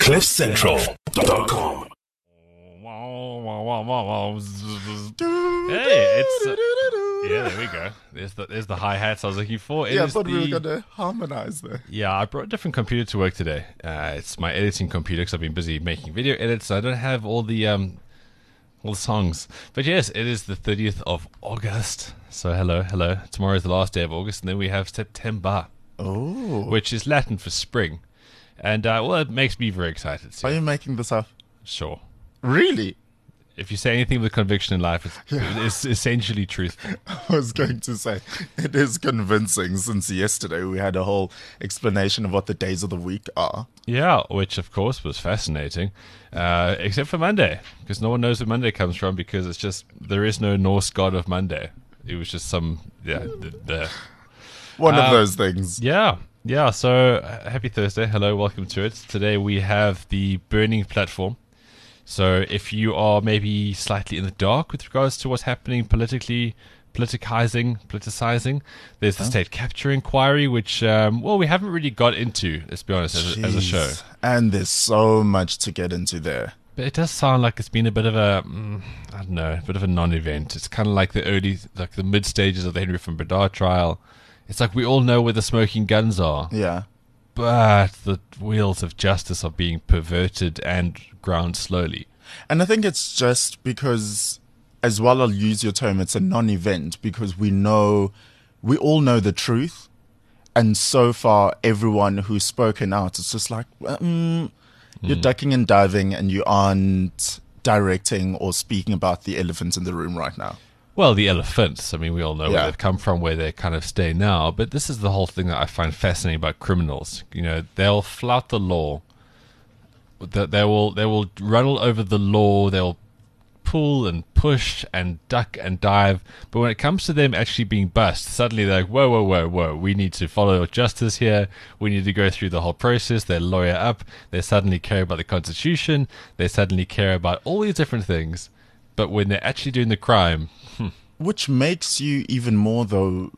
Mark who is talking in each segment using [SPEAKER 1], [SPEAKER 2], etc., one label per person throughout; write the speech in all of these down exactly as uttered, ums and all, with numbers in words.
[SPEAKER 1] cliff central dot com.
[SPEAKER 2] Hey, it's uh, yeah. There we go. There's the there's the hi hats I was looking for. It
[SPEAKER 3] yeah, I
[SPEAKER 2] is
[SPEAKER 3] thought we
[SPEAKER 2] the-
[SPEAKER 3] were going to harmonize there.
[SPEAKER 2] Yeah, I brought a different computer to work today. Uh, it's my editing computer because I've been busy making video edits. So I don't have all the um all the songs. But yes, it is the thirtieth of August. So hello, hello. Tomorrow is the last day of August, and then we have September,
[SPEAKER 3] Oh.
[SPEAKER 2] which is Latin for spring. And uh, well, it makes me very excited. So
[SPEAKER 3] Are you making this up?
[SPEAKER 2] sure.
[SPEAKER 3] Really?
[SPEAKER 2] If you say anything with conviction in life, it's,
[SPEAKER 3] Yeah.
[SPEAKER 2] it's essentially truthful.
[SPEAKER 3] I was going to say, it is convincing since yesterday we had a whole explanation of what the days of the week are.
[SPEAKER 2] Yeah, which of course was fascinating, uh, except for Monday, because no one knows where Monday comes from, because it's just, there is no Norse god of Monday. It was just some, yeah, the, the
[SPEAKER 3] One
[SPEAKER 2] Uh,
[SPEAKER 3] of those things.
[SPEAKER 2] yeah, yeah. So uh, happy Thursday. Hello, welcome to it. Today we have the burning platform. So if you are maybe slightly in the dark with regards to what's happening politically, politicizing, politicizing, there's the state capture inquiry, which, um, well, we haven't really got into, let's be honest, as a, as a show.
[SPEAKER 3] Jeez. And there's so much to get into there.
[SPEAKER 2] But it does sound like it's been a bit of a, mm, I don't know, a bit of a non-event. It's kind of like the early, like the mid stages of the Henry von Bernard trial. It's like we all know where the smoking guns are,
[SPEAKER 3] Yeah.
[SPEAKER 2] but the wheels of justice are being perverted and ground slowly.
[SPEAKER 3] And I think it's just because, as well, I'll use your term, it's a non-event because we know, we all know the truth. And so far, everyone who's spoken out, it's just like, um, you're ducking and diving and you aren't directing or speaking about the elephant in the room right now.
[SPEAKER 2] Well, the elephants, I mean, we all know where
[SPEAKER 3] Yeah.
[SPEAKER 2] they've come from, where they kind of stay now. But this is the whole thing that I find fascinating about criminals. You know, they'll flout the law. They they will they will run all over the law. They'll pull and push and duck and dive. But when it comes to them actually being bust, suddenly they're like, whoa, whoa, whoa, whoa. We need to follow justice here. We need to go through the whole process. They lawyer up. They suddenly care about the Constitution. They suddenly care about all these different things. But when they're actually doing the crime,
[SPEAKER 3] Which makes you even more, though,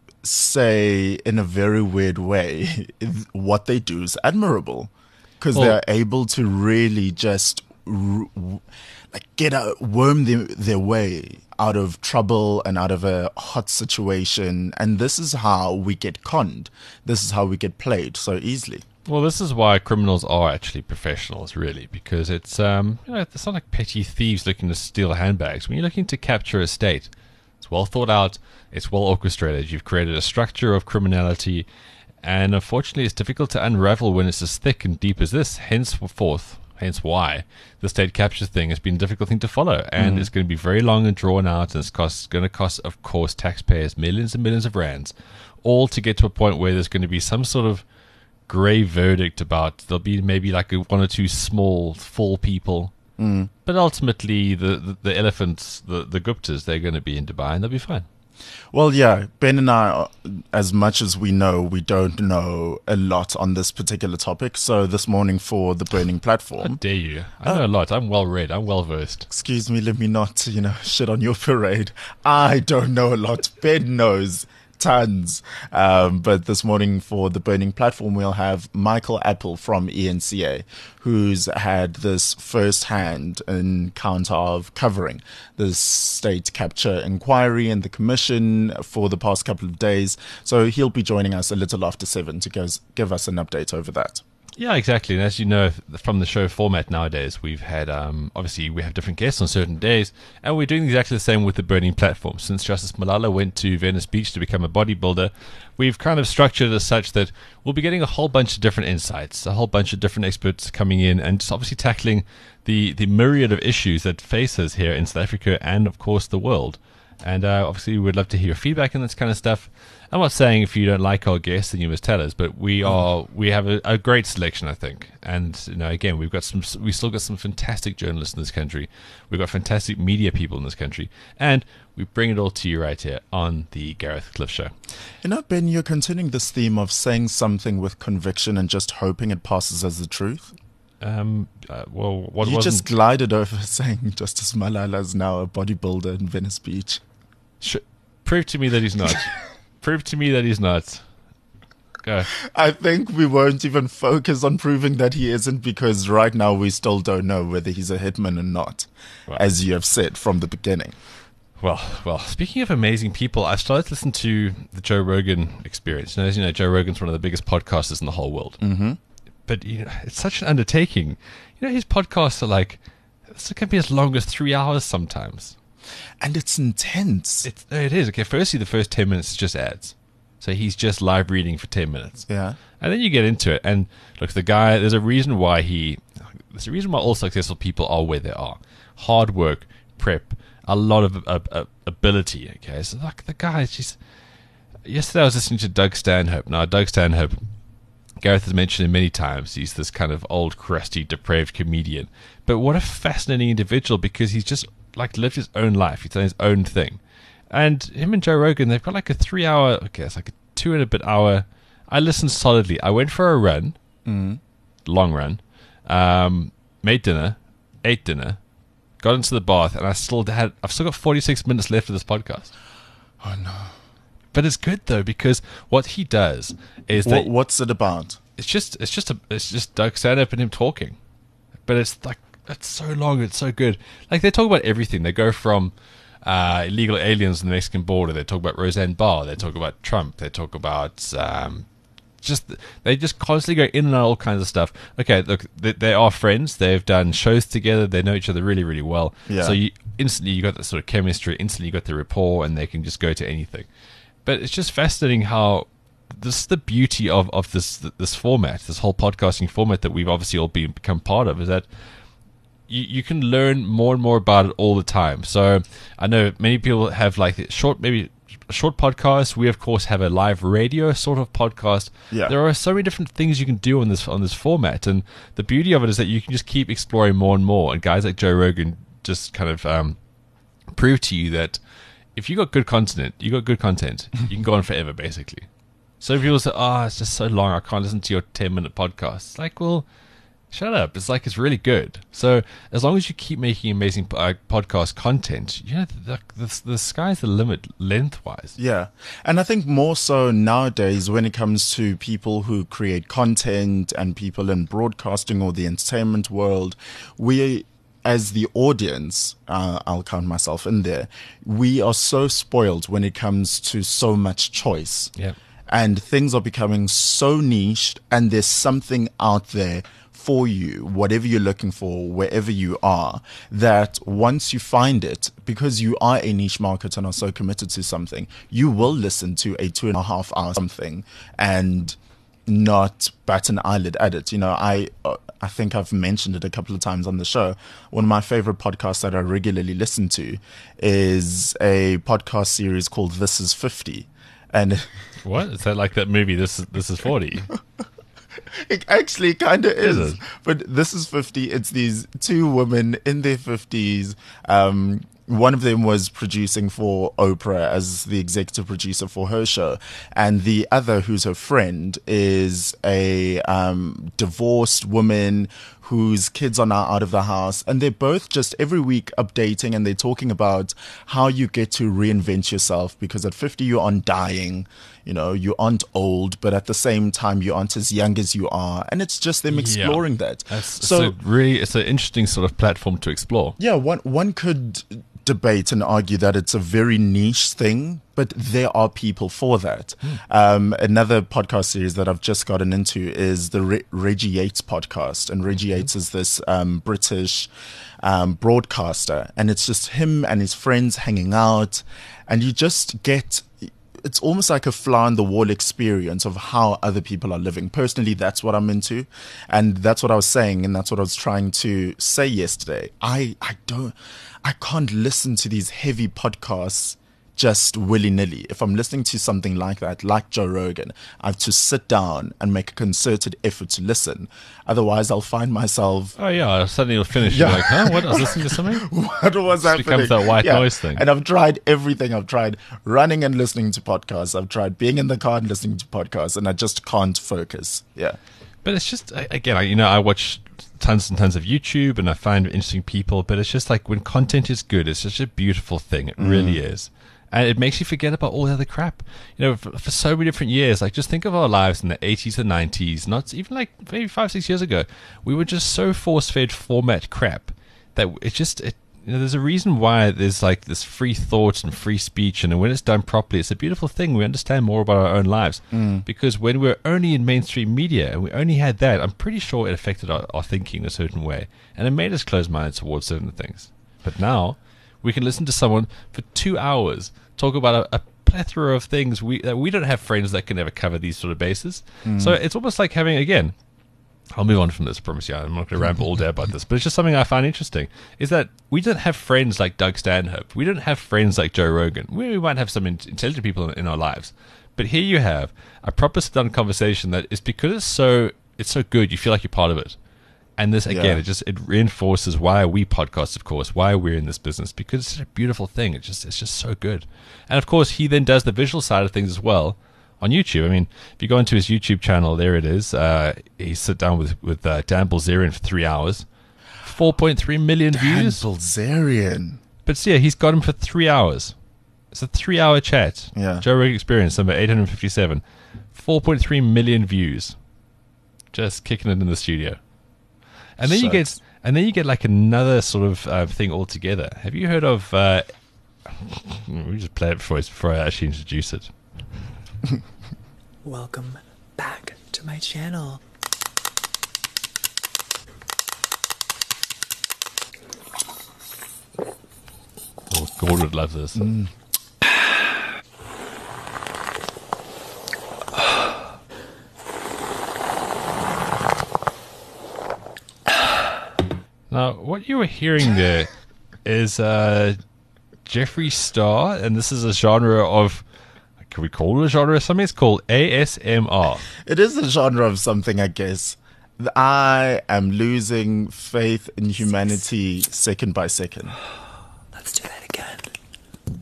[SPEAKER 3] say in a very weird way, what they do is admirable. Because
[SPEAKER 2] Well-
[SPEAKER 3] they're able to really just r- w- like get a worm their, their way out of trouble and out of a hot situation. And this is how we get conned. This is how we get played so easily.
[SPEAKER 2] well, this is why criminals are actually professionals, really, because it's um, you know, it's not like petty thieves looking to steal handbags. When you're looking to capture a state, it's well thought out, it's well orchestrated. You've created a structure of criminality, and unfortunately, it's difficult to unravel when it's as thick and deep as this. Henceforth, hence why the state capture thing has been a difficult thing to follow, and it's going to be very long and drawn out, and it's cost, going to cost, of course, taxpayers millions and millions of rands, all to get to a point where there's going to be some sort of grey verdict about there'll be maybe like a, one or two small full people,
[SPEAKER 3] Mm.
[SPEAKER 2] but ultimately the, the the elephants, the the Guptas, they're going to be in Dubai and they'll be fine.
[SPEAKER 3] Well, yeah, Ben and I, uh, as much as we know, we don't know a lot on this particular topic. So this morning for the Burning
[SPEAKER 2] How
[SPEAKER 3] Platform,
[SPEAKER 2] dare you? I know a lot. I'm well read. I'm well versed.
[SPEAKER 3] excuse me, let me not, you know, shit on your parade. I don't know a lot. Ben knows tons. Um, but this morning for the Burning Platform, we'll have Michael Apple from E N C A, who's had this first-hand encounter of covering the state capture inquiry and the commission for the past couple of days. So he'll be joining us a little after seven to goes, give us an update over that.
[SPEAKER 2] Yeah, exactly. And as you know from the show format nowadays, we've had, um, obviously, we have different guests on certain days, and we're doing exactly the same with the Burning Platform. Since Justice Malala went to Venice Beach to become a bodybuilder, we've kind of structured it as such that we'll be getting a whole bunch of different insights, a whole bunch of different experts coming in, and just obviously tackling the, the myriad of issues that face us here in South Africa and, of course, the world. And uh, obviously, we'd love to hear your feedback on this kind of stuff. I'm not saying if you don't like our guests, then you must tell us. But we are we have a, a great selection, I think. And you know, again, we've got some. We still got some fantastic journalists in this country. We've got fantastic media people in this country, and we bring it all to you right here on the Gareth Cliff Show.
[SPEAKER 3] You know, Ben, you're continuing this theme of saying something with conviction and just hoping it passes as the truth.
[SPEAKER 2] Um. Uh, well, what
[SPEAKER 3] you
[SPEAKER 2] wasn't?
[SPEAKER 3] just glided over saying Justice Malala is now a bodybuilder in Venice Beach.
[SPEAKER 2] Sh- prove to me that he's not. Prove to me that he's not. Go.
[SPEAKER 3] I think we won't even focus on proving that he isn't, because right now we still don't know whether he's a hitman or not,
[SPEAKER 2] Right.
[SPEAKER 3] as you have said from the beginning.
[SPEAKER 2] Well, well. Speaking of amazing people, I started to listen to the Joe Rogan Experience. Now, as you know, Joe Rogan's one of the biggest podcasters in the whole world. Mm-hmm. But you know, it's such an undertaking. You know, his podcasts are like, it can be as long as three hours sometimes.
[SPEAKER 3] And it's intense.
[SPEAKER 2] It's, it is. Okay, firstly, the first ten minutes is just ads. So he's just live reading for ten minutes.
[SPEAKER 3] Yeah.
[SPEAKER 2] And then you get into it. And look, the guy, there's a reason why he, there's a reason why all successful people are where they are. Hard work, prep, a lot of uh, uh, ability. Okay. So like the guy, just, yesterday I was listening to Doug Stanhope. Now, Doug Stanhope, Gareth has mentioned him many times. He's this kind of old, crusty, depraved comedian. But what a fascinating individual, because he's just like lived his own life. He's done his own thing. And him and Joe Rogan, they've got like a three hour, okay, it's like a two and a bit hour. I listened solidly. I went for a run, mm. long run, um, made dinner, ate dinner, got into the bath, and I still had, I've still got forty-six minutes left of this podcast.
[SPEAKER 3] Oh, no.
[SPEAKER 2] But it's good though, because what he does is
[SPEAKER 3] What,
[SPEAKER 2] that
[SPEAKER 3] what's it about?
[SPEAKER 2] it's just, it's just, a, it's just Doug Stanhope and him talking. But it's like, it's so long, it's so good. Like they talk about everything. They go from uh, illegal aliens on the Mexican border. They talk about Roseanne Barr. They talk about Trump. They talk about um, just they just constantly go in and out all kinds of stuff. Okay, look, they, they are friends. They've done shows together. They know each other really, really well.
[SPEAKER 3] Yeah.
[SPEAKER 2] So you instantly you got that sort of chemistry. Instantly you got the rapport, and they can just go to anything. But it's just fascinating how this is the beauty of of this this format, this whole podcasting format that we've obviously all been become part of, is that You, you can learn more and more about it all the time. So I know many people have like short, maybe a short podcast. We of course have a live radio sort of podcast.
[SPEAKER 3] Yeah.
[SPEAKER 2] There are so many different things you can do on this on this format, and the beauty of it is that you can just keep exploring more and more. And guys like Joe Rogan just kind of um, prove to you that if you got good content, you got good content. You can go on forever, basically. So people say, "Oh, it's just so long. I can't listen to your ten minute podcast." It's like, well, shut up. It's like, it's really good. So as long as you keep making amazing uh, podcast content, you know, the, the, the sky's the limit lengthwise.
[SPEAKER 3] Yeah. And I think more so nowadays when it comes to people who create content and people in broadcasting or the entertainment world, we, as the audience, uh, I'll count myself in there, we are so spoiled when it comes to so much choice.
[SPEAKER 2] Yeah.
[SPEAKER 3] And things are becoming so niched, and there's something out there for you, whatever you're looking for, wherever you are, that once you find it, because you are a niche market and are so committed to something, you will listen to a two and a half hour something and not bat an eyelid at it. You know, I uh, I think I've mentioned it a couple of times on the show. One of my favorite podcasts that I regularly listen to is a podcast series called This Is fifty. And
[SPEAKER 2] What? Is that like that movie, This is, this is forty?
[SPEAKER 3] it actually kind of is.
[SPEAKER 2] Is it?
[SPEAKER 3] But This Is fifty. It's these two women in their fifties. Um, one of them was producing for Oprah as the executive producer for her show. And the other, who's her friend, is a um, divorced woman whose kids are now out of the house. And they're both just every week updating, and they're talking about how you get to reinvent yourself, because at fifty you aren't dying, you know, you aren't old, but at the same time you aren't as young as you are. And it's just them exploring
[SPEAKER 2] Yeah.
[SPEAKER 3] that.
[SPEAKER 2] That's,
[SPEAKER 3] so
[SPEAKER 2] it's a really, it's an interesting sort of platform to explore.
[SPEAKER 3] yeah, one one could debate and argue that it's a very niche thing, but there are people for that. Um, another podcast series that I've just gotten into is the Re- Reggie Yates podcast, and Reggie Yates is this um, British um, broadcaster, and it's just him and his friends hanging out, and you just get. It's almost like a fly on the wall experience of how other people are living. Personally, that's what I'm into. And that's what I was saying. And that's what I was trying to say yesterday. I, I don't, I can't listen to these heavy podcasts just willy-nilly. If I'm listening to something like that, like Joe Rogan, I have to sit down and make a concerted effort to listen. Otherwise, I'll find myself...
[SPEAKER 2] Oh yeah, suddenly you'll finish.
[SPEAKER 3] Yeah.
[SPEAKER 2] You're like, huh? What? I was listening to something?
[SPEAKER 3] What was happening?
[SPEAKER 2] becomes that white noise thing.
[SPEAKER 3] And I've tried everything. I've tried running and listening to podcasts. I've tried being in the car and listening to podcasts, and I just can't focus. Yeah.
[SPEAKER 2] But it's just, again, I, you know, I watch tons and tons of YouTube, and I find interesting people, but it's just like when content is good, it's such a beautiful thing. It really is. And it makes you forget about all the other crap. You know, for, for so many different years, like just think of our lives in the eighties and nineties, not even like maybe five, six years ago. We were just so force-fed format crap that it just, it, you know, there's a reason why there's like this free thought and free speech. And when it's done properly, it's a beautiful thing. We understand more about our own lives.
[SPEAKER 3] Mm.
[SPEAKER 2] Because when we're only in mainstream media and we only had that, I'm pretty sure it affected our, our thinking in a certain way. And it made us close-minded towards certain things. But now we can listen to someone for two hours talk about a, a plethora of things. We that we don't have friends that can ever cover these sort of bases.
[SPEAKER 3] Mm.
[SPEAKER 2] So it's almost like having, again, I'll move on from this, I promise you. I'm not going to ramble all day about this, but it's just something I find interesting, is that we don't have friends like Doug Stanhope. We don't have friends like Joe Rogan. We, we might have some in- intelligent people in, in our lives. But here you have a proper sit-down conversation that is, because it's so it's so good, you feel like you're part of it. And this, again,
[SPEAKER 3] Yeah.
[SPEAKER 2] it just it reinforces why we podcast, of course, why we're in this business, because it's such a beautiful thing. It's just it's just so good. And of course, he then does the visual side of things as well on YouTube. I mean, if you go into his YouTube channel, there it is. Uh, he sit down with with uh, Dan Bilzerian for three hours, four point three million
[SPEAKER 3] Dan
[SPEAKER 2] views.
[SPEAKER 3] Bilzerian.
[SPEAKER 2] But see, yeah, he's got him for three hours. It's a three-hour chat.
[SPEAKER 3] Yeah.
[SPEAKER 2] Joe Rogan Experience, number eight hundred fifty-seven, four point three million views, just kicking it in the studio. And then you get,
[SPEAKER 3] Shucks.
[SPEAKER 2] and then you get like another sort of uh, thing altogether. Have you heard of? Uh, we just play it before, before I actually introduce it.
[SPEAKER 4] Welcome back to my channel.
[SPEAKER 2] Oh, Gord would love this. Now, what you were hearing there is uh, Jeffree Star, and this is a genre of, can we call it a genre? Something it's called A S M R.
[SPEAKER 3] It is a genre of something, I guess. I am losing faith in humanity second by second.
[SPEAKER 4] Let's do that again.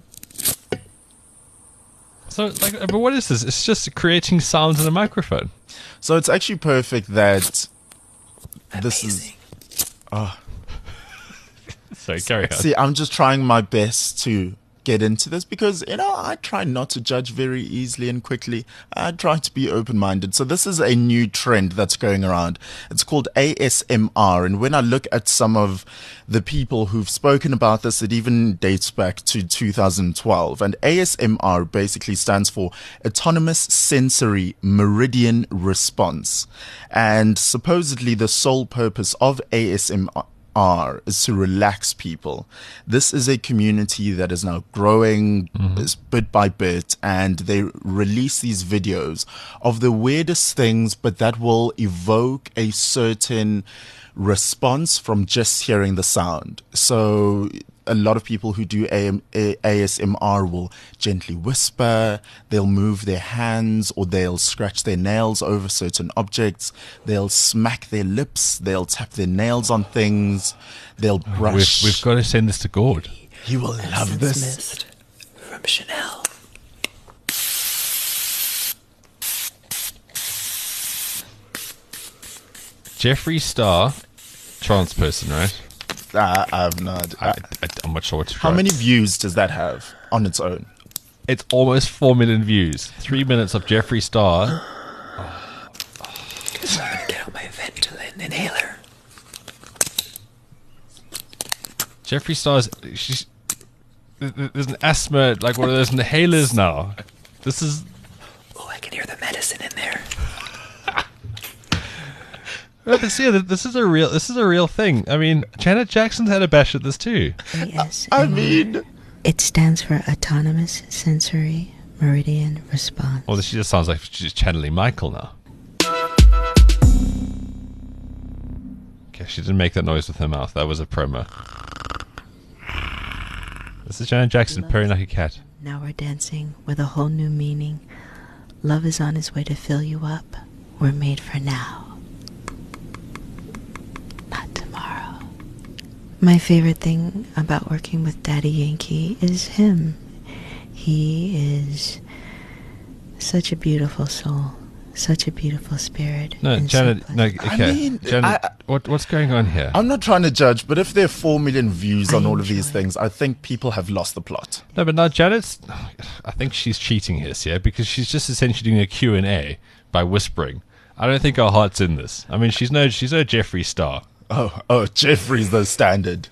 [SPEAKER 2] So, like, but what is this? It's just creating sounds in a microphone.
[SPEAKER 3] So it's actually perfect that this
[SPEAKER 4] Amazing.
[SPEAKER 3] is. Oh,
[SPEAKER 2] Sorry, carry on.
[SPEAKER 3] see, I'm just trying my best to get into this because, you know, I try not to judge very easily and quickly. I try to be open-minded. So this is a new trend that's going around. It's called A S M R. And when I look at some of the people who've spoken about this, it even dates back to two thousand twelve. And A S M R basically stands for Autonomous Sensory Meridian Response. And supposedly the sole purpose of A S M R are is to relax people. This is a community that is now growing is bit by bit, and they release these videos of the weirdest things, but that will evoke a certain response from just hearing the sound. So a lot of people who do A M A S M R will gently whisper, they'll move their hands, or they'll scratch their nails over certain objects, they'll smack their lips, they'll tap their nails on things, they'll
[SPEAKER 2] We've,
[SPEAKER 3] brush.
[SPEAKER 2] we've got to send this to Gord.
[SPEAKER 3] He will love
[SPEAKER 4] Essence
[SPEAKER 3] this.
[SPEAKER 4] Mist from Chanel.
[SPEAKER 2] Jeffree Star, trans person, right?
[SPEAKER 3] Uh, I've not.
[SPEAKER 2] I, I, I'm not sure what to
[SPEAKER 3] How
[SPEAKER 2] try.
[SPEAKER 3] many views does that have on its own?
[SPEAKER 2] It's almost four million views. Three minutes of Jeffree Star.
[SPEAKER 4] So I'm gonna get out my Ventolin inhaler.
[SPEAKER 2] Jeffree Star's. She's. th- th- There's an asthma, like one of those inhalers now. This is.
[SPEAKER 4] Oh, I can hear the medicine in there.
[SPEAKER 2] Well, but see, th- this is a real. This is a real thing. I mean, Janet Jackson's had a bash at this too.
[SPEAKER 5] A S
[SPEAKER 3] I
[SPEAKER 5] M R.
[SPEAKER 3] mean,
[SPEAKER 5] It stands for Autonomous Sensory Meridian Response.
[SPEAKER 2] Well, she just sounds like she's channeling Michael now. Okay, she didn't make that noise with her mouth. That was a promo. This is Janet Jackson purring like a cat.
[SPEAKER 5] Now we're dancing with a whole new meaning. Love is on its way to fill you up. We're made for now, not tomorrow. My favorite thing about working with Daddy Yankee is him. He is such a beautiful soul, Such a beautiful spirit.
[SPEAKER 2] No,
[SPEAKER 5] and so
[SPEAKER 2] Janet. No,
[SPEAKER 5] pleasant.
[SPEAKER 2] okay.
[SPEAKER 3] I mean,
[SPEAKER 2] Janet,
[SPEAKER 3] I-
[SPEAKER 2] what what's going on here?
[SPEAKER 3] I'm not trying to judge, but if there are four million views on
[SPEAKER 5] I
[SPEAKER 3] all of these
[SPEAKER 5] enjoy it.
[SPEAKER 3] things, I think people have lost the plot.
[SPEAKER 2] No, but now Janet's. I think she's cheating here, yeah, because she's just essentially doing a Q and A by whispering. I don't think her heart's in this. I mean, she's no she's no Jeffree Star.
[SPEAKER 3] Oh, oh, Jeffrey's the standard.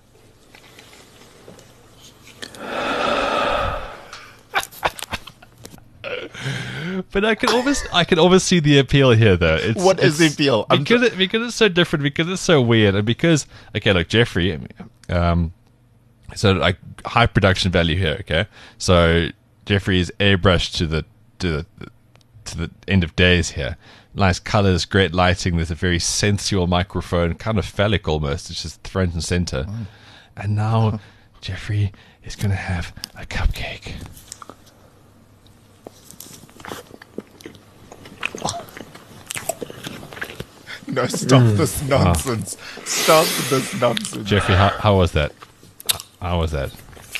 [SPEAKER 2] But I can almost I can almost see the appeal here, though. It's,
[SPEAKER 3] What is
[SPEAKER 2] it's-
[SPEAKER 3] the appeal? I'm
[SPEAKER 2] Because it, because it's so different, because it's so weird, and because okay, look, Jeffrey, um, so like high production value here. Okay, so Jeffrey is airbrushed to the to the to the end of days here. Nice colors, great lighting. There's a very sensual microphone, kind of phallic almost. It's just front and center. And now Jeffrey is going to have a cupcake.
[SPEAKER 3] No, stop this nonsense. Stop this nonsense.
[SPEAKER 2] Jeffrey, how, how was that? How was that?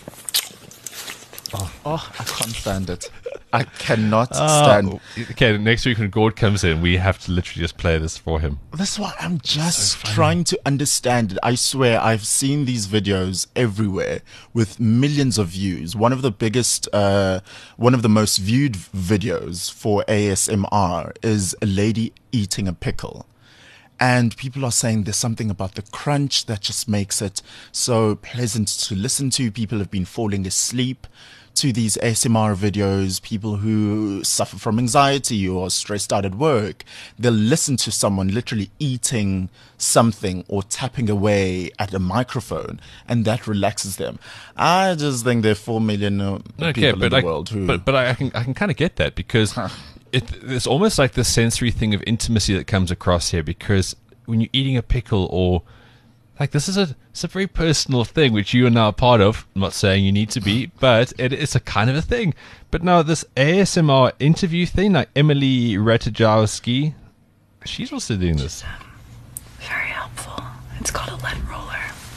[SPEAKER 3] Oh, I can't stand it. I cannot
[SPEAKER 2] Oh,
[SPEAKER 3] stand.
[SPEAKER 2] okay, next week when Gord comes in, we have to literally just play this for him.
[SPEAKER 3] This is why I'm just trying to understand it. I swear, I've seen these videos everywhere with millions of views. One of the biggest, uh, one of the most viewed videos for A S M R is a lady eating a pickle. And people are saying there's something about the crunch that just makes it so pleasant to listen to. People have been falling asleep to these A S M R videos. People who suffer from anxiety or stressed out at work, they'll listen to someone literally eating something or tapping away at a microphone, and that relaxes them. I just think there are four million uh,
[SPEAKER 2] Okay,
[SPEAKER 3] people
[SPEAKER 2] but
[SPEAKER 3] in the
[SPEAKER 2] I,
[SPEAKER 3] world who.
[SPEAKER 2] but but I, I can I can kind of get that because it, it's almost like the sensory thing of intimacy that comes across here. Because when you're eating a pickle, or like this is a it's a very personal thing which you are now a part of. I'm not saying you need to be, but it is a kind of a thing. But now this A S M R interview thing, like Emily Ratajkowski, she's also doing this.
[SPEAKER 6] Very helpful. It's called a lid roller.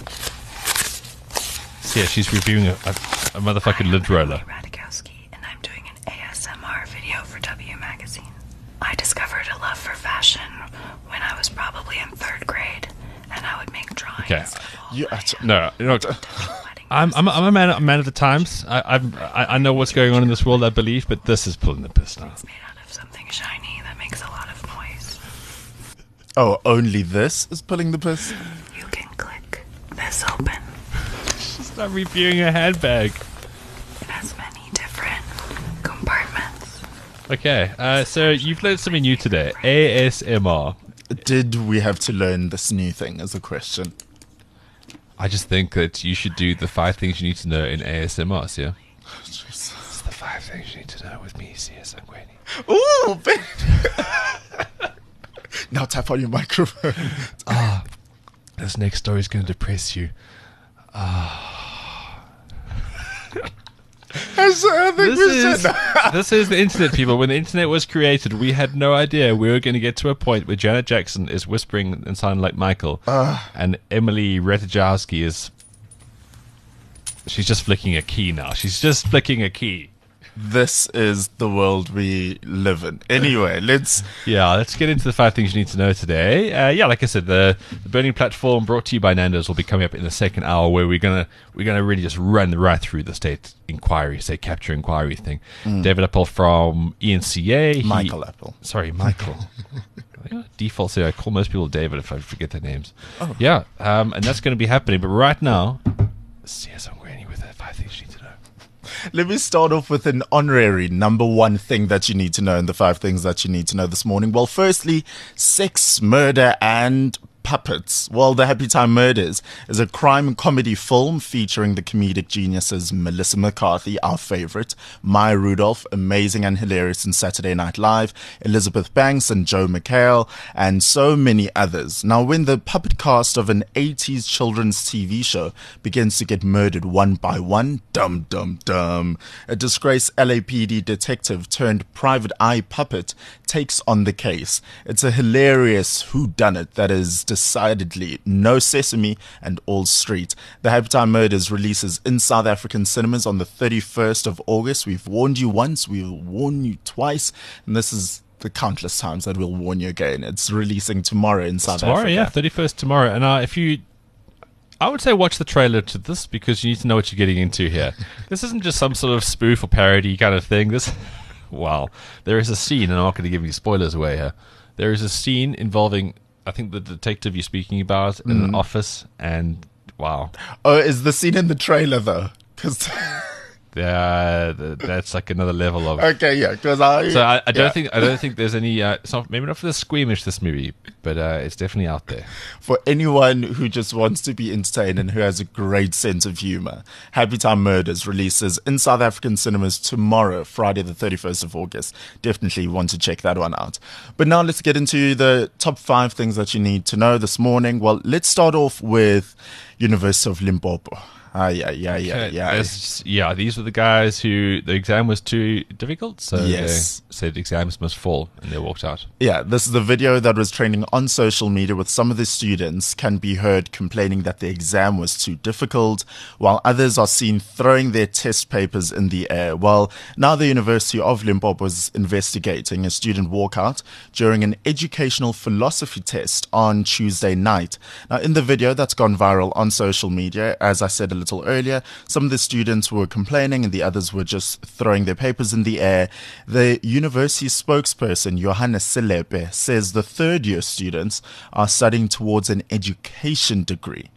[SPEAKER 2] So yeah, she's reviewing a, a, a motherfucking lid roller.
[SPEAKER 6] Ratajkowski, and I'm doing an A S M R video for W Magazine. I discovered a love for fashion when I was probably in third grade, and I would make drawings.
[SPEAKER 2] Okay.
[SPEAKER 6] of all
[SPEAKER 3] You,
[SPEAKER 6] my
[SPEAKER 2] No, you know,
[SPEAKER 6] wedding
[SPEAKER 2] I'm I'm a, I'm a man a man of the times. I I'm, I I know what's going on in this world, I believe, but this is pulling the piss now.
[SPEAKER 6] dresses made out of something shiny that makes a lot of noise.
[SPEAKER 3] oh, only this is pulling the piss?
[SPEAKER 6] You can click this open.
[SPEAKER 2] Stop reviewing a handbag.
[SPEAKER 6] It has many different compartments.
[SPEAKER 2] Okay, uh, so you've learned something new today. A S M R.
[SPEAKER 3] Did we have to learn this new thing is a question.
[SPEAKER 2] I just think that you should do the five things you need to know in A S M R, yeah? It's the five things you need to know with me, C S Angweni.
[SPEAKER 3] Ooh, babe. Now tap on your microphone.
[SPEAKER 2] This next story is going to depress you.
[SPEAKER 3] I think
[SPEAKER 2] This
[SPEAKER 3] we
[SPEAKER 2] is,
[SPEAKER 3] should.
[SPEAKER 2] this is the internet, people. When the internet was created, we had no idea we were going to get to a point where Janet Jackson is whispering and sounding like Michael, and Emily Ratajkowski is... She's just flicking a key now. She's just flicking a key.
[SPEAKER 3] This is the world we live in. Anyway, let's.
[SPEAKER 2] Yeah, let's get into the five things you need to know today. Uh, yeah, like I said, the, the Burning Platform brought to you by Nando's will be coming up in the second hour, where we're gonna we're gonna really just run right through the state inquiry, state capture inquiry thing. David Appel from E N C A, he-
[SPEAKER 3] Michael Apple.
[SPEAKER 2] sorry, Michael. Yeah, default say I call most people David if I forget their names. Yeah, um, and that's going to be happening. But right now, C S Ongweni with the five things you need to know.
[SPEAKER 3] Let me start off with an honorary number one thing that you need to know, and the five things that you need to know this morning. Well, firstly, sex, murder, and puppets. Well, The Happy Time Murders is a crime comedy film featuring the comedic geniuses Melissa McCarthy, our favorite, Maya Rudolph, amazing and hilarious in Saturday Night Live, Elizabeth Banks and Joe McHale, and so many others. Now, when the puppet cast of an eighties children's T V show begins to get murdered one by one, dum dum dum, a disgraced L A P D detective turned private eye puppet takes on the case. It's a hilarious whodunit that is decidedly no sesame and all street. The Happy Time Murders releases in South African cinemas on the thirty-first of August. We've warned you once, we'll warn you twice, and this is the countless times that we'll warn you again. It's releasing tomorrow in South
[SPEAKER 2] tomorrow,
[SPEAKER 3] Africa.
[SPEAKER 2] yeah, thirty-first tomorrow. And uh, if you, I would say watch the trailer to this because you need to know what you're getting into here. This isn't just some sort of spoof or parody kind of thing. This, wow, there is a scene, and I'm not going to give you spoilers away here. There is a scene involving, I think, the detective you're speaking about in an office, and wow.
[SPEAKER 3] Oh, is the scene in the trailer though? Because
[SPEAKER 2] Yeah, th- that's like another level of.
[SPEAKER 3] okay, yeah, because I.
[SPEAKER 2] So I, I don't
[SPEAKER 3] yeah.
[SPEAKER 2] think I don't think there's any. Uh, it's not, maybe not for the squeamish, this movie, but uh, it's definitely out there.
[SPEAKER 3] For anyone who just wants to be entertained and who has a great sense of humor, Happy Time Murders releases in South African cinemas tomorrow, Friday the thirty-first of August. Definitely want to check that one out. But now let's get into the top five things that you need to know this morning. Well, let's start off with University of Limpopo. Ah, yeah, yeah, yeah,
[SPEAKER 2] Okay,
[SPEAKER 3] yeah.
[SPEAKER 2] there's- yeah, these were the guys who the exam was too difficult, so
[SPEAKER 3] Yes.
[SPEAKER 2] they said exams must fall, and they walked out.
[SPEAKER 3] Yeah, this is the video that was trending on social media with some of the students can be heard complaining that the exam was too difficult, while others are seen throwing their test papers in the air. Well, now the University of Limpopo is investigating a student walkout during an educational philosophy test on Tuesday night. Now, in the video that's gone viral on social media, as I said a little earlier, some of the students were complaining and the others were just throwing their papers in the air. The university spokesperson, Johannes Selepe, says the third year students are studying towards an education degree.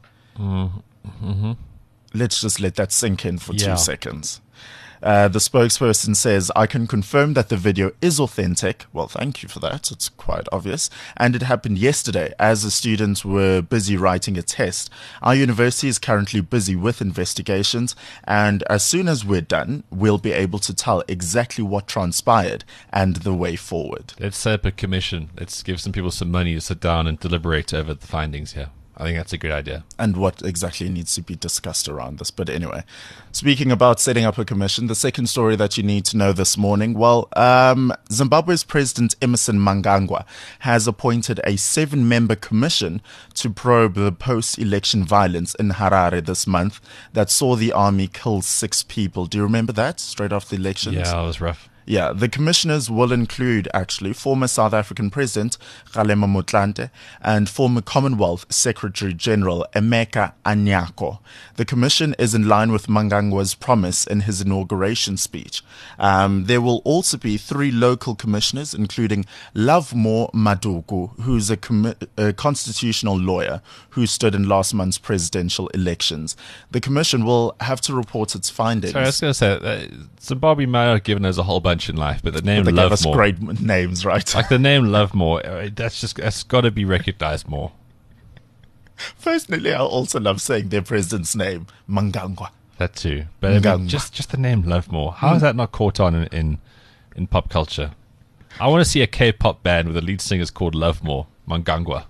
[SPEAKER 2] Mm-hmm.
[SPEAKER 3] Let's just let that sink in for
[SPEAKER 2] Yeah.
[SPEAKER 3] two seconds. Uh, the spokesperson says, I can confirm that the video is authentic. Well, thank you for that. It's quite obvious. And it happened yesterday as the students were busy writing a test. Our university is currently busy with investigations. And as soon as we're done, we'll be able to tell exactly what transpired and the way forward.
[SPEAKER 2] Let's set up a commission. Let's give some people some money to sit down and deliberate over the findings here. I think that's a good idea.
[SPEAKER 3] And what exactly needs to be discussed around this. But anyway, speaking about setting up a commission, the second story that you need to know this morning, well, um, Zimbabwe's President Emerson Mnangagwa has appointed a seven-member commission to probe the post-election violence in Harare this month that saw the army kill six people. Do you remember that, straight after the elections?
[SPEAKER 2] Yeah, it was rough.
[SPEAKER 3] Yeah, the commissioners will include, actually, former South African President Kgalema Motlanthe and former Commonwealth Secretary General Emeka Anyako. The commission is in line with Mnangagwa's promise in his inauguration speech. Um, there will also be three local commissioners, including Lovemore Maduku, who's a, commi- a constitutional lawyer who stood in last month's presidential elections. The commission will have to report its findings.
[SPEAKER 2] Sorry, I was going to say, uh, Zimbabwe may have given us a whole bunch in life, but the name
[SPEAKER 3] They gave us
[SPEAKER 2] Lovemore,
[SPEAKER 3] great m- names, right?
[SPEAKER 2] like the name Lovemore, uh, that's just that's got to be recognized more.
[SPEAKER 3] Personally, I also love saying their president's name, Mnangagwa.
[SPEAKER 2] That too, but I mean,
[SPEAKER 3] Mnangagwa.
[SPEAKER 2] just just the name Lovemore. How is that not caught on in, in in pop culture? I want to see a K-pop band where the lead singer is called Lovemore, Mnangagwa.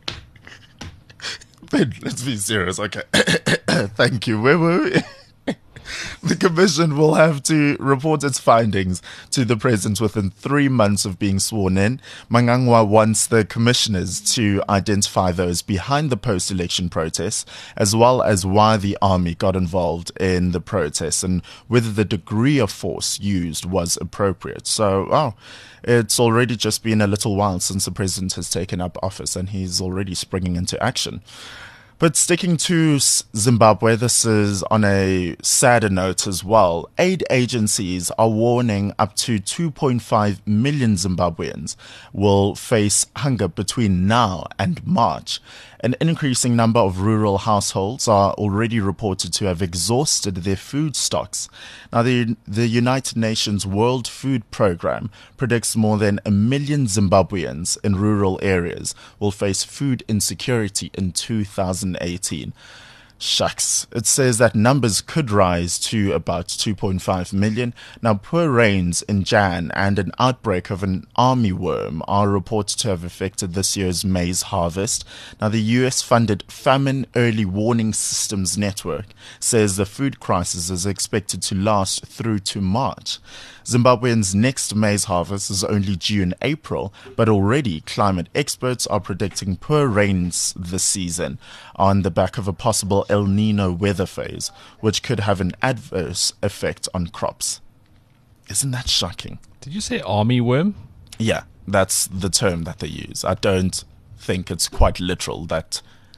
[SPEAKER 3] Ben, let's be serious, okay? Thank you. Where were we? The commission will have to report its findings to the president within three months of being sworn in. Mnangagwa wants the commissioners to identify those behind the post-election protests, as well as why the army got involved in the protests and whether the degree of force used was appropriate. So, oh, it's already just been a little while since the president has taken up office and he's already springing into action. But sticking to S- Zimbabwe, this is on a sadder note as well. Aid agencies are warning up to two point five million Zimbabweans will face hunger between now and March. An increasing number of rural households are already reported to have exhausted their food stocks. Now, the, the United Nations World Food Programme predicts more than a million Zimbabweans in rural areas will face food insecurity in two thousand eighteen. Shucks. It says that numbers could rise to about two point five million. Now, poor rains in Jan and an outbreak of an army worm are reported to have affected this year's maize harvest. Now, the U S-funded Famine Early Warning Systems Network says the food crisis is expected to last through to March. Zimbabwe's next maize harvest is only due in April, but already climate experts are predicting poor rains this season on the back of a possible El Nino weather phase, which could have an adverse effect on crops. Isn't that shocking?
[SPEAKER 2] Did you say army worm?
[SPEAKER 3] Yeah. That's the term that they use. I don't think it's quite literal that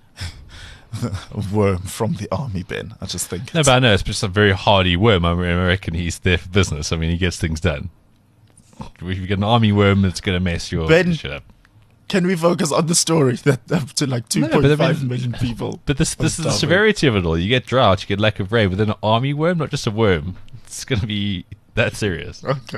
[SPEAKER 3] a worm from the army, Ben. I just think
[SPEAKER 2] No,
[SPEAKER 3] it's,
[SPEAKER 2] but I know it's just a very hardy worm. I, mean, I reckon he's there for business. I mean, he gets things done. If you get an army worm, that's going to mess your
[SPEAKER 3] Ben-
[SPEAKER 2] shit up.
[SPEAKER 3] can we focus on the story that up to like two
[SPEAKER 2] No, but I
[SPEAKER 3] point five
[SPEAKER 2] mean-
[SPEAKER 3] million people?
[SPEAKER 2] But this this is the
[SPEAKER 3] starving.
[SPEAKER 2] severity of it all. You get drought, you get lack of rain, with an army worm, not just a worm. It's going to be that serious.
[SPEAKER 3] Okay.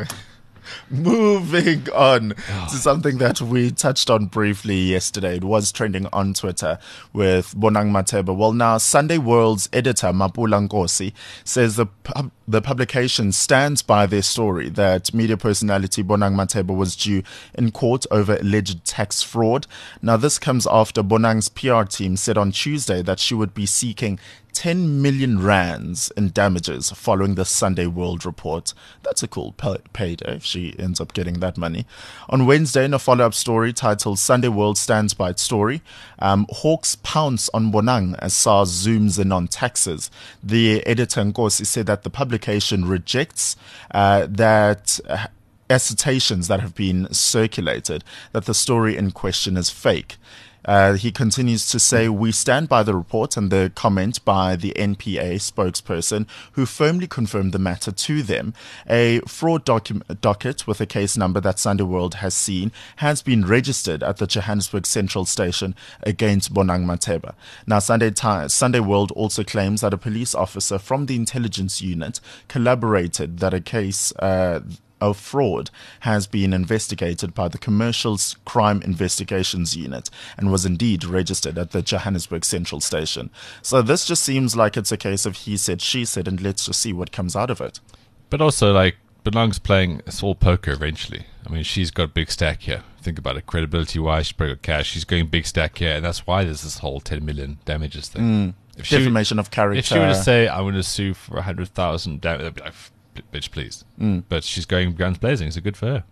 [SPEAKER 3] Moving on to something that we touched on briefly yesterday. It was trending on Twitter with Bonang Mateba. Well, now Sunday World's editor Mapula Nkosi says the pub- the publication stands by their story that media personality Bonang Mateba was due in court over alleged tax fraud. Now, this comes after Bonang's P R team said on Tuesday that she would be seeking ten million rands in damages following the Sunday World report. That's a cool pay- payday if she ends up getting that money. On Wednesday, in a follow-up story titled Sunday World Stands by Its Story, um, hawks pounce on Bonang as SARS zooms in on taxes. The editor Nkosi said that the publication rejects uh, that uh, assertions that have been circulated that the story in question is fake. Uh, he continues to say, we stand by the report and the comment by the N P A spokesperson who firmly confirmed the matter to them. A fraud docu- docket with a case number that Sunday World has seen has been registered at the Johannesburg Central Station against Bonang Mateba. Now, Sunday, Ti- Sunday World also claims that a police officer from the intelligence unit collaborated that a case uh, of fraud has been investigated by the Commercial Crime Investigations Unit and was indeed registered at the Johannesburg Central Station. So this just seems like it's a case of he said, she said, and let's just see what comes out of it.
[SPEAKER 2] But also, like, Bonang's playing it's all poker eventually. I mean, she's got big stack here. Think about it, credibility-wise, she's probably got cash. She's going big stack here, and that's why there's this whole ten million damages thing. If she would-
[SPEAKER 3] Defamation of character.
[SPEAKER 2] If she were to say, I want to sue for one hundred thousand damage, they'd be like, bitch, please.
[SPEAKER 3] Mm.
[SPEAKER 2] But she's going guns blazing, so good for her.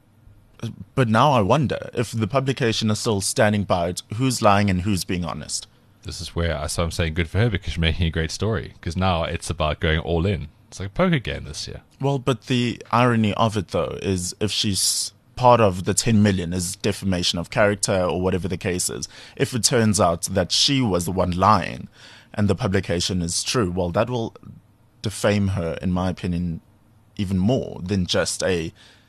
[SPEAKER 3] But now I wonder if the publication is still standing by it, who's lying and who's being honest.
[SPEAKER 2] This is where I, so I'm saying good for her because she's making a great story. Because now it's about going all in. It's like a poker game this year.
[SPEAKER 3] Well, but the irony of it, though, is if she's part of the ten million is defamation of character or whatever the case is, if it turns out that she was the one lying and the publication is true, well, that will defame her, in my opinion, even more than just a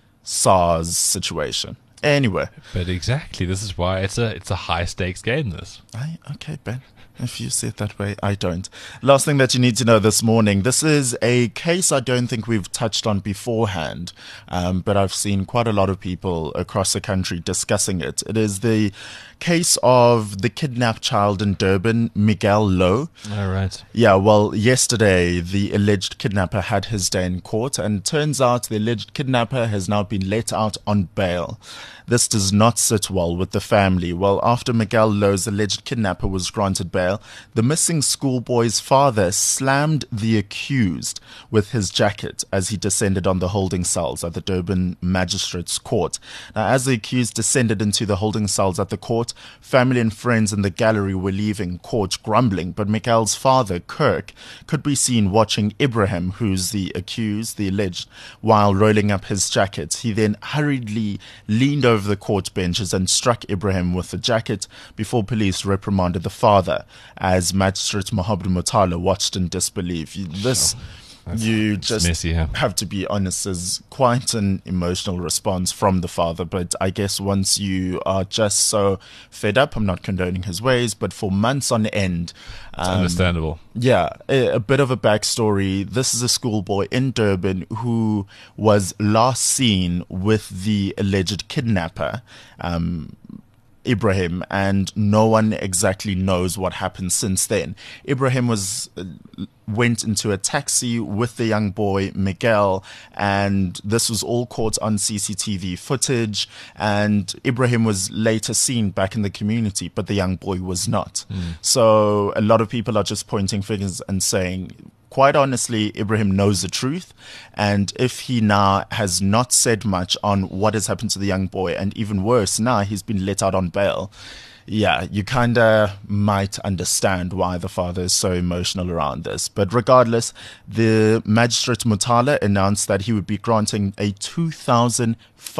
[SPEAKER 3] SARS situation. Anyway.
[SPEAKER 2] But exactly, this is why it's a it's a high stakes game. This.
[SPEAKER 3] I, okay, Ben. If you see it that way, I don't. Last thing that you need to know this morning. This is a case I don't think we've touched on beforehand, um, but I've seen quite a lot of people across the country discussing it. It is the case of the kidnapped child in Durban, Miguel Lowe.
[SPEAKER 2] All right.
[SPEAKER 3] Yeah, well, yesterday the alleged kidnapper had his day in court, and turns out the alleged kidnapper has now been let out on bail. This does not sit well with the family. Well, after Miguel Lowe's alleged kidnapper was granted bail, the missing schoolboy's father slammed the accused with his jacket as he descended on the holding cells at the Durban Magistrates Court. Now, as the accused descended into the holding cells at the court, family and friends in the gallery were leaving court grumbling, but Miguel's father, Kirk, could be seen watching Ibrahim, who's the accused, the alleged, while rolling up his jacket. He then hurriedly leaned over the court benches and struck Ibrahim with the jacket before police reprimanded the father, as Magistrate Mohammed Mutala watched in disbelief. This,
[SPEAKER 2] That's-
[SPEAKER 3] you
[SPEAKER 2] it's
[SPEAKER 3] just
[SPEAKER 2] messy, huh?
[SPEAKER 3] have to be honest, is quite an emotional response from the father. But I guess once you are just so fed up, I'm not condoning his ways, but for months on end,
[SPEAKER 2] It's
[SPEAKER 3] um,
[SPEAKER 2] understandable.
[SPEAKER 3] yeah, a, a bit of a backstory. This is a schoolboy in Durban who was last seen with the alleged kidnapper, um, Ibrahim, and no one exactly knows what happened since then. Ibrahim was uh, went into a taxi with the young boy Miguel, and this was all caught on C C T V footage, and Ibrahim was later seen back in the community, but the young boy was not. So a lot of people are just pointing fingers and saying, quite honestly, Ibrahim knows the truth, and if he now has not said much on what has happened to the young boy, and even worse, now he's been let out on bail, yeah, you kind of might understand why the father is so emotional around this. But regardless, the Magistrate Mutala announced that he would be granting a two thousand five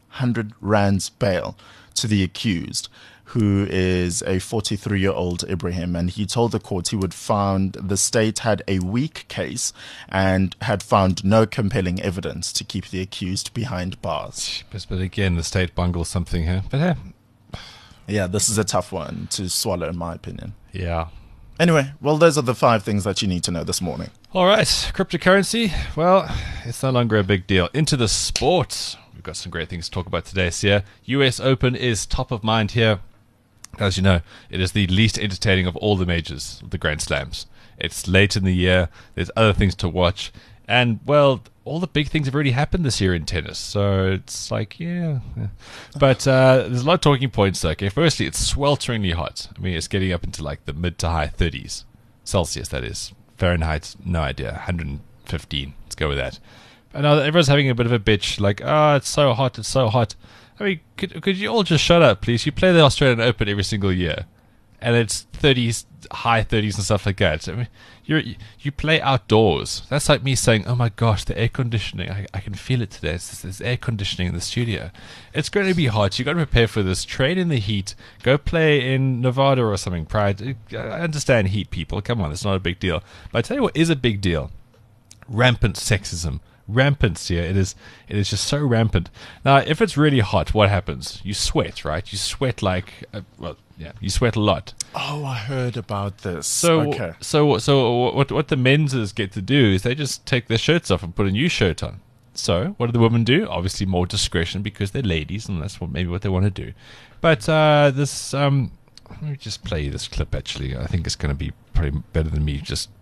[SPEAKER 3] hundred rands bail to the accused, who is a forty-three-year-old Ibrahim, and he told the court he would found the state had a weak case and had found no compelling evidence to keep the accused behind bars.
[SPEAKER 2] But, but again, the state bungles something here. But hey,
[SPEAKER 3] Yeah, this is a tough one to swallow, in my opinion.
[SPEAKER 2] yeah.
[SPEAKER 3] Anyway, well, those are the five things that you need to know this morning.
[SPEAKER 2] All right, cryptocurrency. Well, it's no longer a big deal. Into the sports. We've got some great things to talk about today, Sia. U S Open is top of mind here. As you know, it is the least entertaining of all the majors, the Grand Slams. It's late in the year. There's other things to watch. And, well, all the big things have already happened this year in tennis. So it's like, yeah. yeah. But uh, there's a lot of talking points, though. Okay, firstly, it's swelteringly hot. I mean, it's getting up into like the mid to high thirties. Celsius, that is. Fahrenheit, no idea. one hundred fifteen. Let's go with that. And now everyone's having a bit of a bitch. Like, oh, it's so hot. It's so hot. I mean, could, could you all just shut up, please? You play the Australian Open every single year. And it's thirties, high thirties and stuff like that. I mean, you're, you play outdoors. That's like me saying, oh my gosh, the air conditioning, I, I can feel it today. It's, there's air conditioning in the studio. It's going to be hot. You've got to prepare for this. Train in the heat. Go play in Nevada or something. Pride. I understand heat, people. Come on, it's not a big deal. But I tell you what is a big deal. Rampant sexism. Rampant here. It is it is just so rampant. Now, if it's really hot, what happens? You sweat, right? You sweat like, uh, well, yeah, you sweat a lot.
[SPEAKER 3] Oh, I heard about this.
[SPEAKER 2] So,
[SPEAKER 3] okay.
[SPEAKER 2] so, so what what the men's get to do is they just take their shirts off and put a new shirt on. So, what do the women do? Obviously, more discretion because they're ladies, and that's what maybe what they want to do. But uh, this, um, let me just play this clip. Actually, I think it's going to be probably better than me just.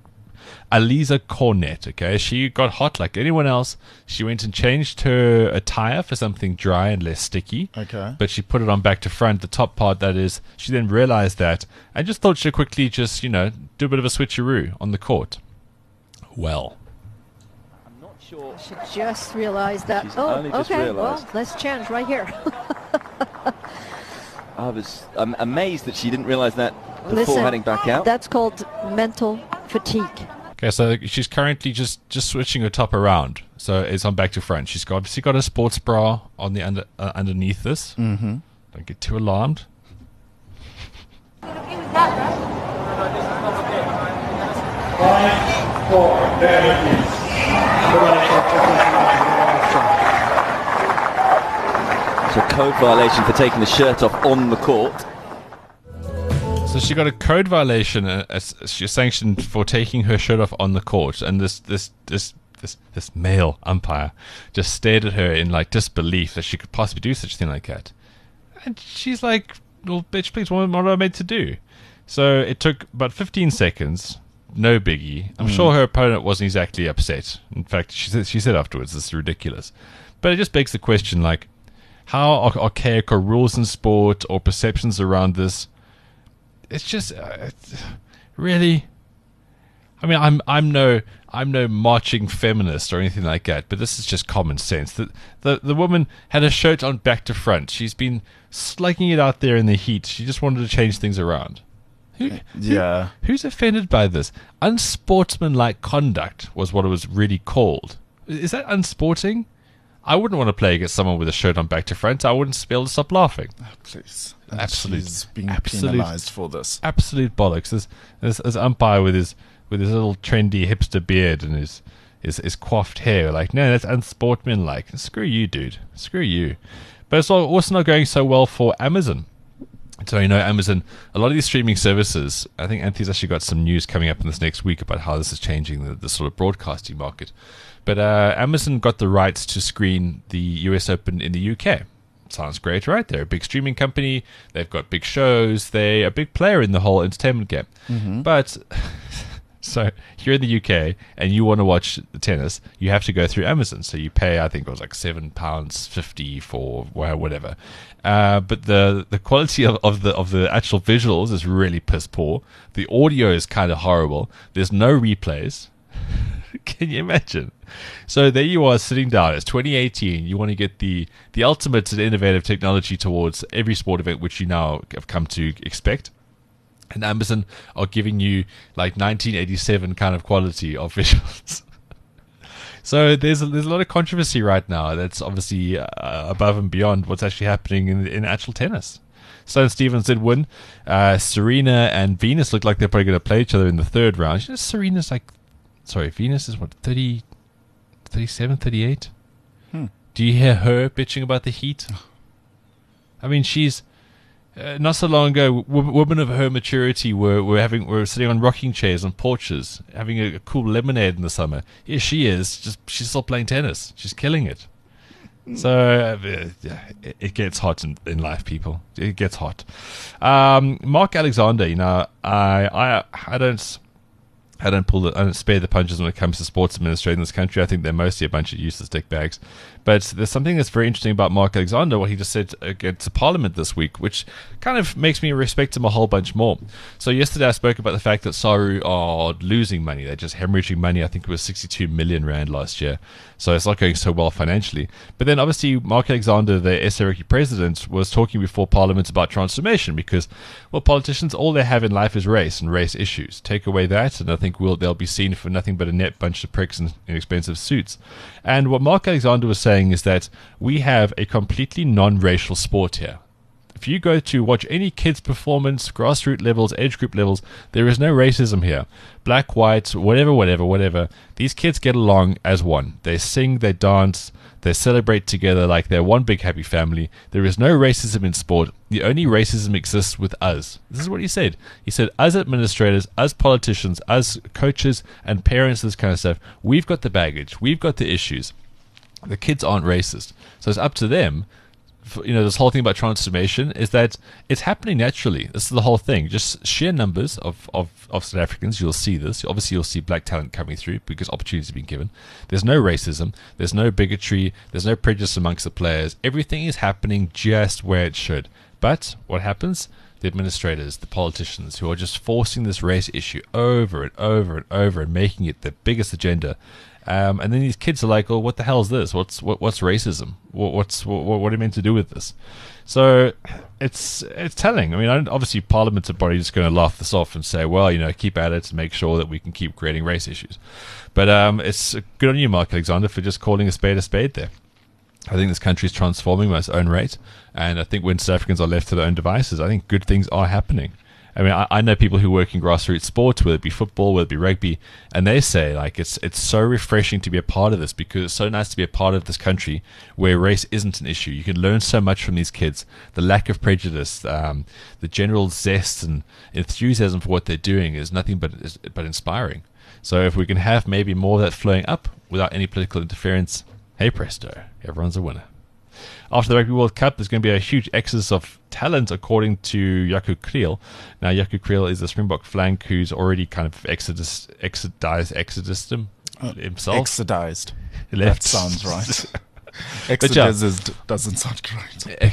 [SPEAKER 2] Aliza Cornet, okay, she got hot like anyone else. She went and changed her attire for something dry and less sticky.
[SPEAKER 3] Okay.
[SPEAKER 2] But she put it on back to front, the top part that is. She then realized that and just thought she'd quickly just, you know, do a bit of a switcheroo on the court. Well.
[SPEAKER 7] I'm not sure.
[SPEAKER 8] I should just realize that.
[SPEAKER 7] She's
[SPEAKER 8] oh,
[SPEAKER 7] only just
[SPEAKER 8] okay.
[SPEAKER 7] realised.
[SPEAKER 8] Well, let's change right here.
[SPEAKER 7] I was I'm amazed that she didn't realise that before
[SPEAKER 8] Listen,
[SPEAKER 7] heading back out.
[SPEAKER 8] That's called mental fatigue.
[SPEAKER 2] Okay, so she's currently just, just switching her top around. So it's on back to front. She's got, obviously got a sports bra on the under, uh, underneath this.
[SPEAKER 3] Mm-hmm.
[SPEAKER 2] Don't get too alarmed.
[SPEAKER 7] It's a code violation for taking the shirt off on the court.
[SPEAKER 2] So she got a code violation. Uh, as she's sanctioned for taking her shirt off on the court, and this this this this this male umpire just stared at her in like disbelief that she could possibly do such a thing like that. And she's like, "Well, bitch, please, what am I meant to do?" So it took about fifteen seconds. No biggie. I'm mm. sure her opponent wasn't exactly upset. In fact, she said she said afterwards, "This is ridiculous." But it just begs the question, like, how archaic are rules in sport or perceptions around this? It's just uh, it's really. I mean, I'm I'm no I'm no marching feminist or anything like that, but this is just common sense. The the the woman had her shirt on back to front. She's been slugging it out there in the heat. She just wanted to change things around. Who,
[SPEAKER 3] yeah.
[SPEAKER 2] Who, who's offended by this? Unsportsmanlike conduct was what it was really called. Is that unsporting? I wouldn't want to play against someone with a shirt on back to front. I wouldn't be able to stop laughing.
[SPEAKER 3] Oh, please.
[SPEAKER 2] Absolute,
[SPEAKER 3] She's being
[SPEAKER 2] absolute,
[SPEAKER 3] penalized for this.
[SPEAKER 2] Absolute bollocks. This, this, this umpire with his with his little trendy hipster beard and his his, his coiffed hair, like, no, that's unsportsmanlike. Screw you, dude. Screw you. But it's also not going so well for Amazon. So, you know, Amazon, a lot of these streaming services, I think Anthony's actually got some news coming up in this next week about how this is changing the, the sort of broadcasting market. But uh, Amazon got the rights to screen the U S Open in the U K. Sounds great, right? They're a big streaming company. They've got big shows. They're a big player in the whole entertainment game. Mm-hmm. But... So you're in the U K and you want to watch the tennis, you have to go through Amazon. So you pay, I think it was like seven pounds fifty for whatever. Uh, but the the quality of, of the of the actual visuals is really piss poor. The audio is kind of horrible. There's no replays. Can you imagine? So there you are sitting down. It's twenty eighteen. You want to get the the ultimate and innovative technology towards every sport event, which you now have come to expect. And Amazon are giving you like nineteen eighty-seven kind of quality of visuals. So there's a, there's a lot of controversy right now that's obviously uh, above and beyond what's actually happening in, in actual tennis. Sloane Stephens did win. Uh, Serena and Venus look like they're probably going to play each other in the third round. You know, Serena's like, sorry, Venus is what, thirty, thirty-seven, thirty-eight?
[SPEAKER 3] Hmm.
[SPEAKER 2] Do you hear her bitching about the heat? I mean, she's uh, not so long ago. W- women of her maturity were, were having were sitting on rocking chairs on porches, having a, a cool lemonade in the summer. Here she is, just she's still playing tennis. She's killing it. So uh, it, it gets hot in, in life, people. It gets hot. Um, Mark Alexander, you know, I I I don't. I don't pull the, I don't spare the punches when it comes to sports administrating in this country. I think they're mostly a bunch of useless dickbags. But there's something that's very interesting about Mark Alexander, what he just said against the Parliament this week, which kind of makes me respect him a whole bunch more. So yesterday I spoke about the fact that Saru are losing money. They're just hemorrhaging money. I think it was sixty-two million rand last year. So it's not going so well financially. But then obviously Mark Alexander, the S R Q president, was talking before Parliament about transformation because, well, politicians, all they have in life is race and race issues. Take away that, and I think we'll, they'll be seen for nothing but a net bunch of pricks in inexpensive suits. And what Mark Alexander was saying is that we have a completely non-racial sport here. If you go to watch any kids' performance, grassroots levels, age group levels, there is no racism here. Black, white, whatever, whatever, whatever. These kids get along as one. They sing, they dance, they celebrate together like they're one big happy family. There is no racism in sport. The only racism exists with us. This is what he said. He said, as administrators, as politicians, as coaches and parents, this kind of stuff, we've got the baggage. We've got the issues. The kids aren't racist. So it's up to them. You know, this whole thing about transformation is that it's happening naturally. This is the whole thing. Just sheer numbers of, of, of South Africans, you'll see this. Obviously, you'll see black talent coming through because opportunities have been given. There's no racism. There's no bigotry. There's no prejudice amongst the players. Everything is happening just where it should. But what happens? The administrators, the politicians who are just forcing this race issue over and over and over and making it the biggest agenda. Um, and then these kids are like, "Oh, what the hell is this? What's what, what's racism? What, what's what, what are you meant to do with this?" So it's it's telling. I mean, I don't, obviously, Parliament's a body just going to laugh this off and say, "Well, you know, keep at it to make sure that we can keep creating race issues." But um, it's good on you, Mark Alexander, for just calling a spade a spade there. I think this country is transforming at its own rate, and I think when South Africans are left to their own devices, I think good things are happening. I mean, I, I know people who work in grassroots sports, whether it be football, whether it be rugby, and they say, like, it's it's so refreshing to be a part of this because it's so nice to be a part of this country where race isn't an issue. You can learn so much from these kids. The lack of prejudice, um, the general zest and enthusiasm for what they're doing is nothing but but inspiring. So if we can have maybe more of that flowing up without any political interference, hey presto, everyone's a winner. After the Rugby World Cup, there's going to be a huge exodus of talent, according to Jaco Kriel. Now, Jaco Kriel is a Springbok flank who's already kind of exodus, exodized, exodused him, uh, himself.
[SPEAKER 3] Exodized.
[SPEAKER 2] Left.
[SPEAKER 3] That sounds right.
[SPEAKER 2] Exodus
[SPEAKER 3] yeah. doesn't sound great.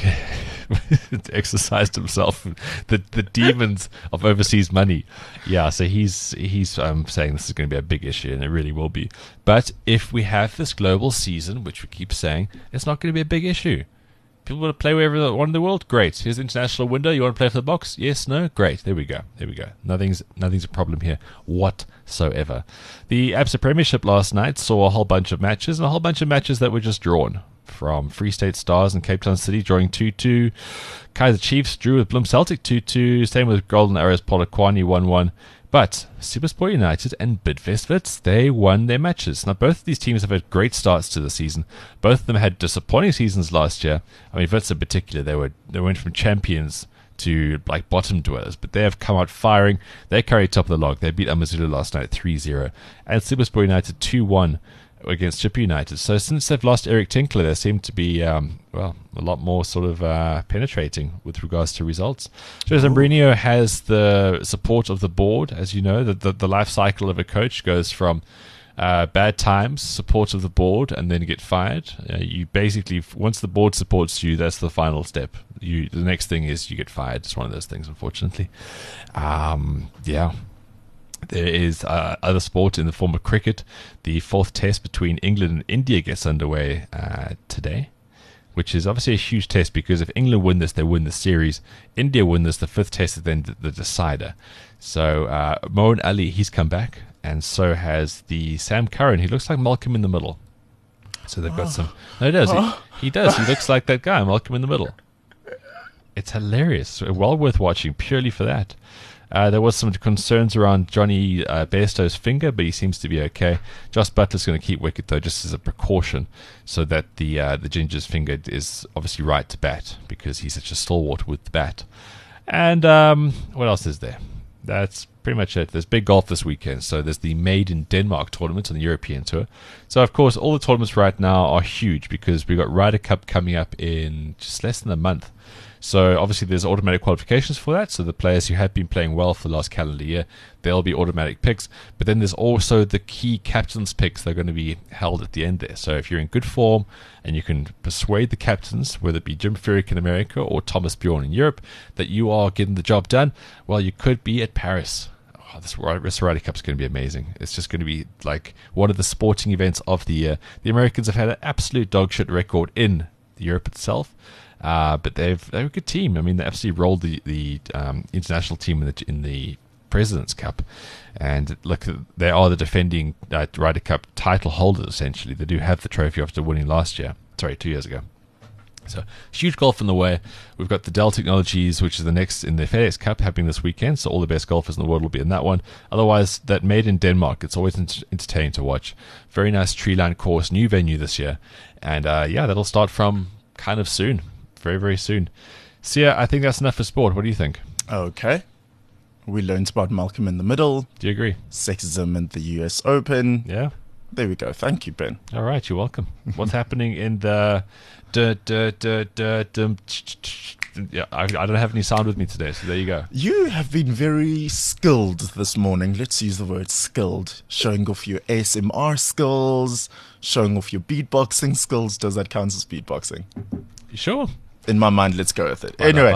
[SPEAKER 2] Exercised himself, the the demons of overseas money. Yeah, so he's he's um, saying this is going to be a big issue, and it really will be. But if we have this global season, which we keep saying, it's not going to be a big issue. People want to play wherever they want in the world. Great. Here's the international window. You want to play for the box? Yes, no? Great. There we go. There we go. Nothing's nothing's a problem here whatsoever. The Absa Premiership last night saw a whole bunch of matches, and a whole bunch of matches that were just drawn. From Free State Stars and Cape Town City drawing two two. Kaizer Chiefs drew with Bloem Celtic two two. Same with Golden Arrows Polokwane one one. But SuperSport United and Bidvest Wits, they won their matches. Now, both of these teams have had great starts to the season. Both of them had disappointing seasons last year. I mean, Wits in particular, they were they went from champions to like bottom dwellers, but they have come out firing. They carried top of the log. They beat Amazulu last night three zero. And SuperSport United two one. Against Chippa United. So since they've lost Eric Tinkler, they seem to be um, well a lot more sort of uh, penetrating with regards to results. Jose Mourinho has the support of the board, as you know. The, the, the life cycle of a coach goes from uh, bad times, support of the board, and then get fired. Uh, you basically, once the board supports you, that's the final step. You the next thing is you get fired. It's one of those things, unfortunately. Um, yeah. There is uh, other sport in the form of cricket. The fourth test between England and India gets underway uh, today, which is obviously a huge test because if England win this, they win the series. India win this, the fifth test is then the, the decider. So uh, Moeen Ali, he's come back, and so has the Sam Curran. He looks like Malcolm in the Middle. So they've got some. No, he does. He, he does. He looks like that guy, Malcolm in the Middle. It's hilarious. Well worth watching purely for that. Uh, there was some concerns around Johnny uh, Bairstow's finger, but he seems to be okay. Joss Butler's going to keep wicket, though, just as a precaution, so that the uh, the Ginger's finger is obviously right to bat, because he's such a stalwart with the bat. And um, what else is there? That's pretty much it. There's big golf this weekend. So there's the Made in Denmark tournament on the European Tour. So, of course, all the tournaments right now are huge, because we've got Ryder Cup coming up in just less than a month. So obviously there's automatic qualifications for that. So the players who have been playing well for the last calendar year, they'll be automatic picks. But then there's also the key captains picks that are going to be held at the end there. So if you're in good form and you can persuade the captains, whether it be Jim Furyk in America or Thomas Bjorn in Europe, that you are getting the job done, well, you could be at Paris. Oh, this Ryder Cup is going to be amazing. It's just going to be like one of the sporting events of the year. The Americans have had an absolute dogshit record in Europe itself. Uh, but they've they're a good team. I mean, they absolutely rolled the the um, international team in the in the President's Cup, and look, they are the defending uh, Ryder Cup title holders. Essentially, they do have the trophy after winning last year. Sorry, two years ago. So huge golf in the way. We've got the Dell Technologies, which is the next in the FedEx Cup, happening this weekend. So all the best golfers in the world will be in that one. Otherwise, that Made in Denmark, it's always ent- entertaining to watch. Very nice tree line course, new venue this year, and uh, yeah, that'll start from kind of soon. Very, very soon. Sia, I think that's enough for sport. What do you think?
[SPEAKER 3] Okay. We learned about Malcolm in the Middle.
[SPEAKER 2] Do you agree?
[SPEAKER 3] Sexism in the U S Open.
[SPEAKER 2] Yeah.
[SPEAKER 3] There we go. Thank you, Ben.
[SPEAKER 2] All right, you're welcome. What's happening in the... Duh, duh, duh, duh, dum, ch- ch- ch- yeah, I, I don't have any sound with me today, so there you go.
[SPEAKER 3] You have been very skilled this morning. Let's use the word skilled. Showing off your A S M R skills, showing off your beatboxing skills. Does that count as beatboxing?
[SPEAKER 2] You sure?
[SPEAKER 3] In my mind, let's go with it. Anyway.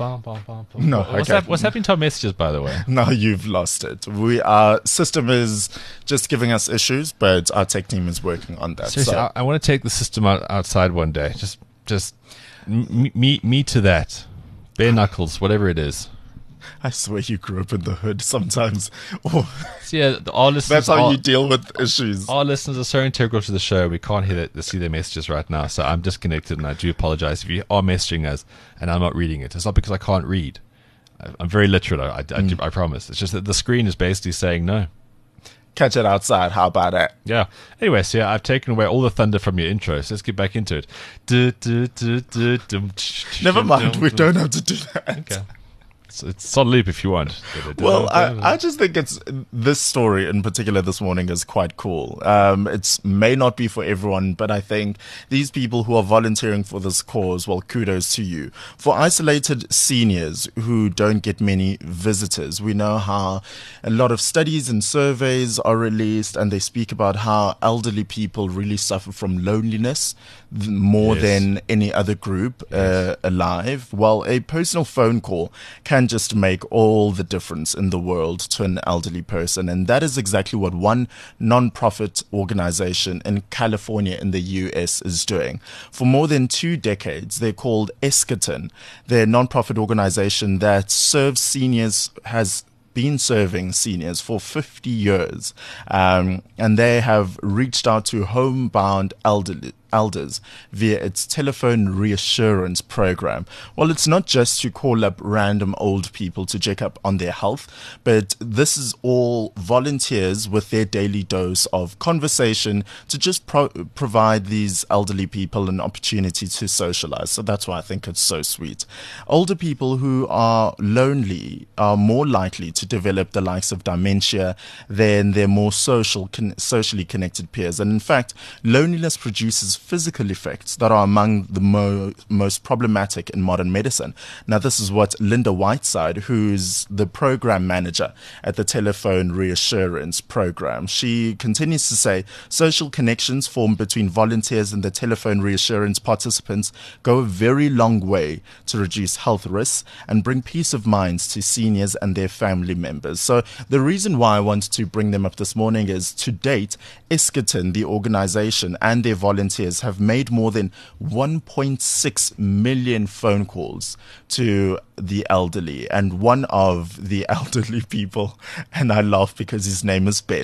[SPEAKER 3] No,
[SPEAKER 2] what's,
[SPEAKER 3] okay.
[SPEAKER 2] hap- what's happening to our messages, by the way?
[SPEAKER 3] Now you've lost it. We Our system is just giving us issues, but our tech team is working on that.
[SPEAKER 2] Seriously,
[SPEAKER 3] so.
[SPEAKER 2] I, I want to take the system out, outside one day. Just, just me, me, me to that. Bare knuckles, whatever it is.
[SPEAKER 3] I swear you grew up in the hood sometimes. Oh,
[SPEAKER 2] So yeah, our listeners.
[SPEAKER 3] that's how
[SPEAKER 2] are,
[SPEAKER 3] you deal with issues.
[SPEAKER 2] Our listeners are so integral to the show. We can't hear that, see their messages right now, so I'm disconnected, and I do apologize if you are messaging us and I'm not reading it. It's not because I can't read. I, I'm very literate. I, I,
[SPEAKER 3] Mm.
[SPEAKER 2] I, I promise. It's just that the screen is basically saying no.
[SPEAKER 3] Catch it outside. How about that?
[SPEAKER 2] Yeah. Anyway, so yeah, I've taken away all the thunder from your intro, so let's get back into it. Du- du- du- du- dum-
[SPEAKER 3] Never mind.
[SPEAKER 2] dum-
[SPEAKER 3] We
[SPEAKER 2] dum.
[SPEAKER 3] don't have to do that.
[SPEAKER 2] Okay. So it's on loop if you want.
[SPEAKER 3] Well, I, I just think it's this story in particular this morning is quite cool. Um, it's may not be for everyone, but I think these people who are volunteering for this cause, well, kudos to you. For isolated seniors who don't get many visitors, we know how a lot of studies and surveys are released, and they speak about how elderly people really suffer from loneliness th- more
[SPEAKER 2] Yes.
[SPEAKER 3] than any other group uh, alive. Well, a personal phone call can just make all the difference in the world to an elderly person. And that is exactly what one non-profit organization in California in the U S is doing. For more than two decades, they're called Eskaton. They're a non-profit organization that serves seniors, has been serving seniors for fifty years. Um, and they have reached out to homebound elderly elders via its telephone reassurance program. Well, it's not just to call up random old people to check up on their health, but this is all volunteers with their daily dose of conversation to just pro- provide these elderly people an opportunity to socialize. So that's why I think it's so sweet. Older people who are lonely are more likely to develop the likes of dementia than their more social, con- socially connected peers. And in fact, loneliness produces physical effects that are among the mo- most problematic in modern medicine. Now, this is what Linda Whiteside, who's the program manager at the Telephone Reassurance Program, she continues to say, social connections formed between volunteers and the telephone reassurance participants go a very long way to reduce health risks and bring peace of mind to seniors and their family members. So the reason why I wanted to bring them up this morning is, to date, Eskaton, the organization, and their volunteers have made more than one point six million phone calls to the elderly. And one of the elderly people, and I laugh because his name is Ben,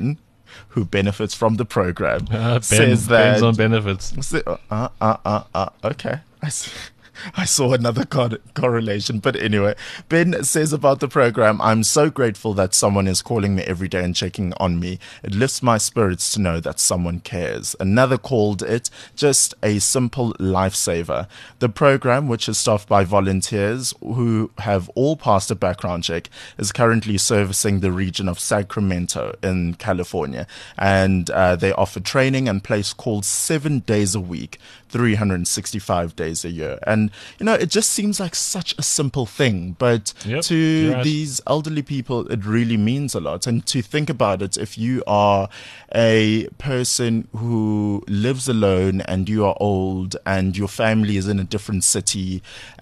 [SPEAKER 3] who benefits from the program,
[SPEAKER 2] Uh, ben,
[SPEAKER 3] says
[SPEAKER 2] Ben's
[SPEAKER 3] that.
[SPEAKER 2] on benefits.
[SPEAKER 3] Uh, uh, uh, uh, okay. I see. I saw another cor- correlation. But anyway, Ben says about the program, I'm so grateful that someone is calling me every day and checking on me. It lifts my spirits to know that someone cares. Another called it just a simple lifesaver. The program, which is staffed by volunteers who have all passed a background check, is currently servicing the region of Sacramento in California. And uh, they offer training and place calls seven days a week, three hundred sixty-five days a year. And, you know, it just seems like such a simple thing, but
[SPEAKER 2] Yep,
[SPEAKER 3] to
[SPEAKER 2] you're right.
[SPEAKER 3] these elderly people, it really means a lot. And to think about it, if you are a person who lives alone and you are old and your family is in a different city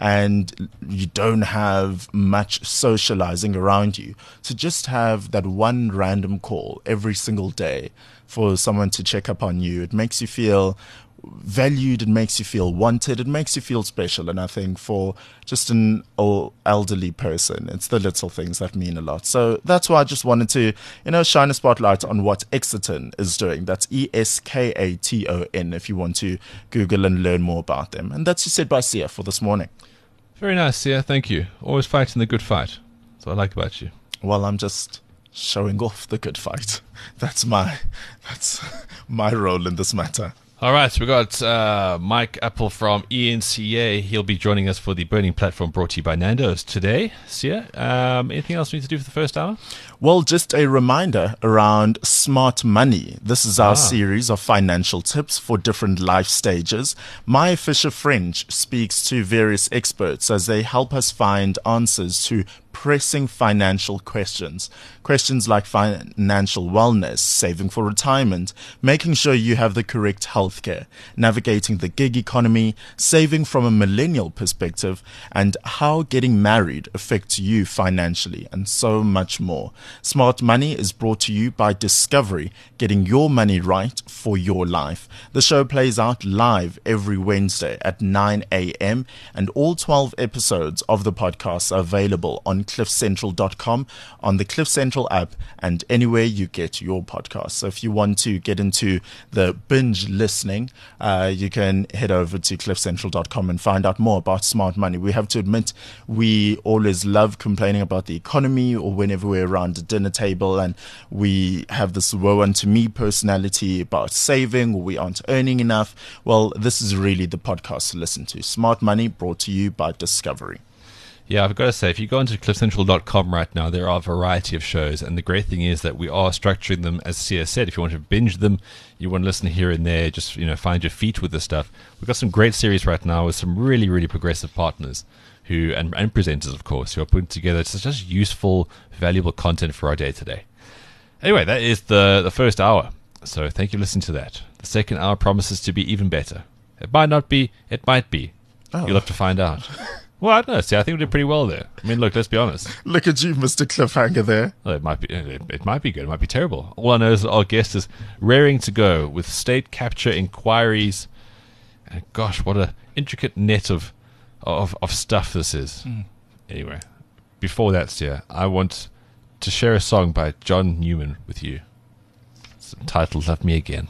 [SPEAKER 3] and you don't have much socializing around you, to just have that one random call every single day for someone to check up on you, it makes you feel valued, it makes you feel wanted, it makes you feel special. And I think for just an old elderly person, it's the little things that mean a lot. So that's why I just wanted to, you know, shine a spotlight on what Exaton is doing. That's E S K A T O N if you want to Google and learn more about them. And that's just said by Sia for this morning.
[SPEAKER 2] Very nice, Sia. Thank you. Always fighting the good fight. That's what I like about you.
[SPEAKER 3] Well, I'm just showing off the good fight. That's my that's my role in this matter.
[SPEAKER 2] All right, so we got uh, Mike Apple from E N C A. He'll be joining us for the Burning Platform brought to you by Nando's today. Sia, um, anything else we need to do for the first hour?
[SPEAKER 3] Well, just a reminder around Smart Money. This is our
[SPEAKER 2] Ah.
[SPEAKER 3] series of financial tips for different life stages. Maya Fisher French speaks to various experts as they help us find answers to pressing financial questions. Questions like financial wellness, saving for retirement, making sure you have the correct healthcare, navigating the gig economy, saving from a millennial perspective, and how getting married affects you financially, and so much more. Smart Money is brought to you by Discovery, getting your money right for your life. The show plays out live every Wednesday at nine a.m. and all twelve episodes of the podcast are available on cliff central dot com, on the Cliff Central app, and anywhere you get your podcasts. So if you want to get into the binge listening, uh, you can head over to cliff central dot com and find out more about Smart Money. We have to admit, we always love complaining about the economy or whenever we're around a dinner table and we have this woe unto me personality about saving or we aren't earning enough. Well, this is really the podcast to listen to. Smart Money brought to you by Discovery.
[SPEAKER 2] Yeah, I've got to say, if you go into cliff central dot com right now, there are a variety of shows, and the great thing is that we are structuring them, as Sia said, if you want to binge them, you want to listen here and there, just, you know, find your feet with this stuff. We've got some great series right now with some really, really progressive partners who, and, and presenters, of course, who are putting together such useful, valuable content for our day today. Anyway, that is the, the first hour, so thank you for listening to that. The second hour promises to be even better. It might not be, it might be.
[SPEAKER 3] Oh.
[SPEAKER 2] You'll have to find out. Well, I don't know. See, I think we did pretty well there. I mean, look, let's be honest.
[SPEAKER 3] Look at you, Mister Cliffhanger there.
[SPEAKER 2] Well, it might be. It, it might be good. It might be terrible. All I know is that our guest is raring to go with state capture inquiries, and gosh, what a intricate net of of of stuff this is.
[SPEAKER 3] Mm.
[SPEAKER 2] Anyway, before that, Sia, I want to share a song by John Newman with you. It's entitled "Love Me Again."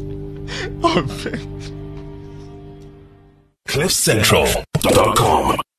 [SPEAKER 3] Oh, man.
[SPEAKER 1] cliff central dot com